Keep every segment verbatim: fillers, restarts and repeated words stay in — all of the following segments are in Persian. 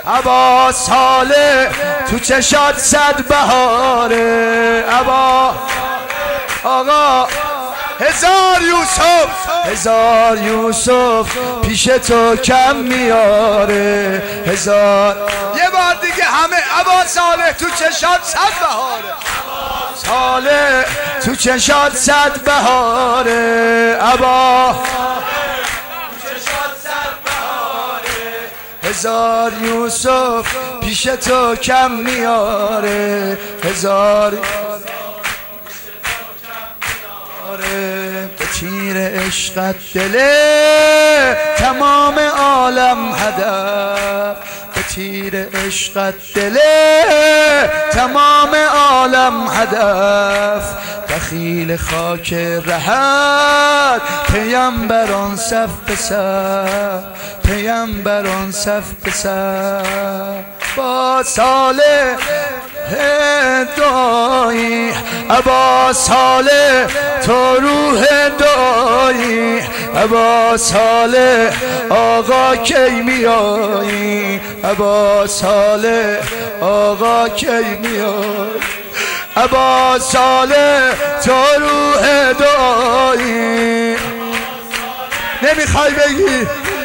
عبا صالح تو چشات صد بهاره. عبا آقا هزار یوسف هزار یوسف پیش تو کم میاره. هزار یه بار دیگه همه عبا صالح تو چشات صد بهاره. صالح تو چشات صد بهاره. عبا هزار یوسف پیش تو کم میاره. هزار به تیر عشقت دل تمام عالم هدف. به تیر عشقت دل تمام عالم هدف. دخیل خاک رهت پیمبران صف به صف. پیمبران صف به صف. با صالح دعایی عبا صالح تو روح دعایی. عبا صالح آقا کی میایی. عبا صالح آقا کی میایی. عبا صالح تو روح دعایی. نمیخوای بگی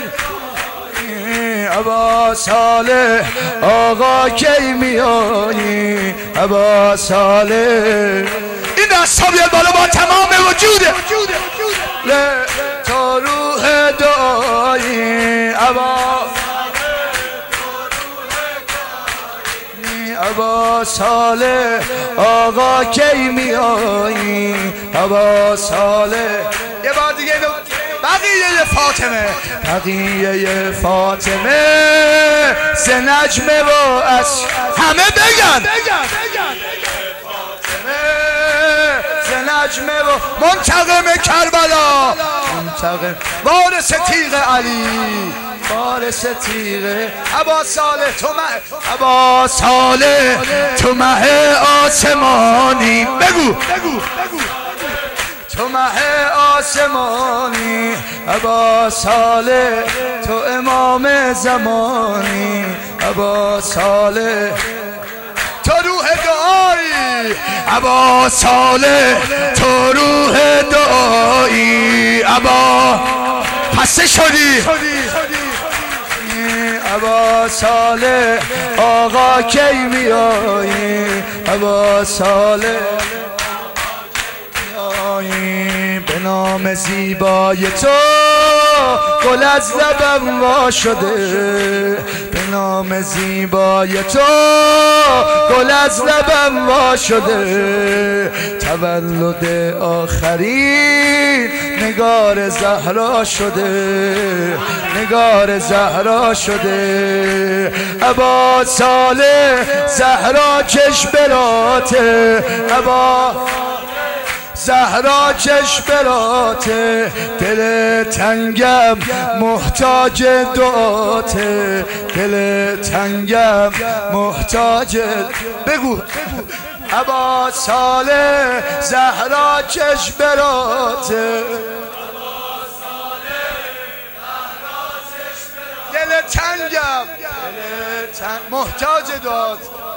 عبا صالح آقا کی میایی. عبا صالح این دستا بیاد بالا با تمام وجوده. تو روح دعایی. عبا عبا صالح آقا کی میایی. عبا صالح یه بار دیگه بقیه فاطمه بقیه فاطمه ز نجمه و از همه بگن ز نجمه و منتقم کربلا. منتقم وارث تیغ علی. وارث تیغ عبا صالح تو مه عبا صالح تو مه آسمانی. بگو تو مه آسمانی. عبا صالح تو امام زمانی. عبا صالح تو روح دعایی. عبا صالح تو روح دعایی. عبا خسته شدی. عبا صالح آقا کی میایی. عبا صالح به نام زیبای تو گل از لبم وا شده. به نام زیبای تو گل از لبم وا شده. تولد آخرین نگار زهرا شده. نگار زهرا شده. عبا صالح زهرا چش براته. عبا زهرا چش براته. دل تنگم محتاج دعاته. دل تنگم محتاج بگو عبا صالح زهرا چش براته. دل تنگم دل تنگ محتاج دعاته.